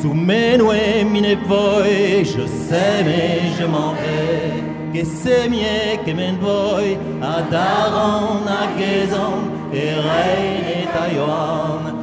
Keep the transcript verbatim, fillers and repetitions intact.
sous mes nuées mine voi, je sais mais je m'en vais, que c'est mieux que m'en voi, à Daron, à Gaison, et Reine et Taïwan.